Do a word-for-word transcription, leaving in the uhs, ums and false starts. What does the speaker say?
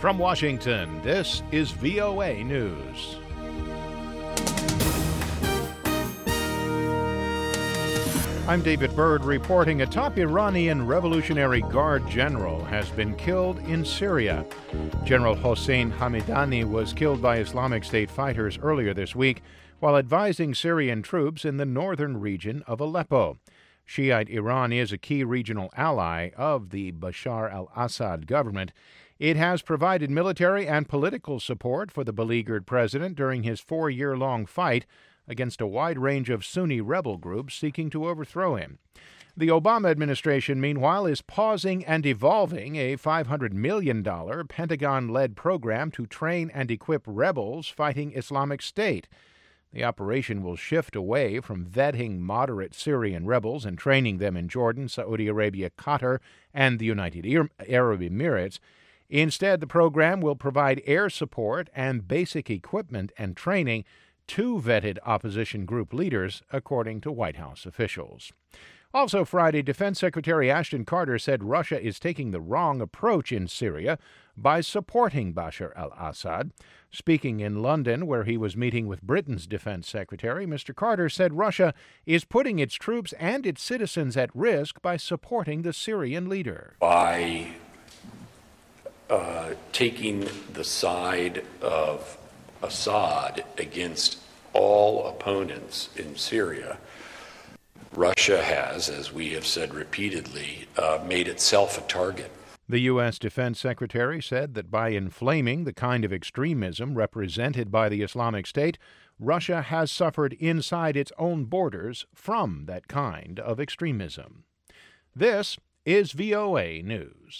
From Washington, this is V O A News. I'm David Byrd reporting a top Iranian Revolutionary Guard general has been killed in Syria. General Hossein Hamidani was killed by Islamic State fighters earlier this week while advising Syrian troops in the northern region of Aleppo. Shiite Iran is a key regional ally of the Bashar al-Assad government. It has provided military and political support for the beleaguered president during his four-year-long fight against a wide range of Sunni rebel groups seeking to overthrow him. The Obama administration, meanwhile, is pausing and evolving a five hundred million dollars Pentagon-led program to train and equip rebels fighting Islamic State. The operation will shift away from vetting moderate Syrian rebels and training them in Jordan, Saudi Arabia, Qatar, and the United Arab Emirates. Instead, the program will provide air support and basic equipment and training to vetted opposition group leaders, according to White House officials. Also Friday, Defense Secretary Ashton Carter said Russia is taking the wrong approach in Syria by supporting Bashar al-Assad. Speaking in London, where he was meeting with Britain's Defense Secretary, Mister Carter said Russia is putting its troops and its citizens at risk by supporting the Syrian leader. By uh, taking the side of Assad against all opponents in Syria, Russia has, as we have said repeatedly, uh, made itself a target. The U S. Defense Secretary said that by inflaming the kind of extremism represented by the Islamic State, Russia has suffered inside its own borders from that kind of extremism. This is V O A News.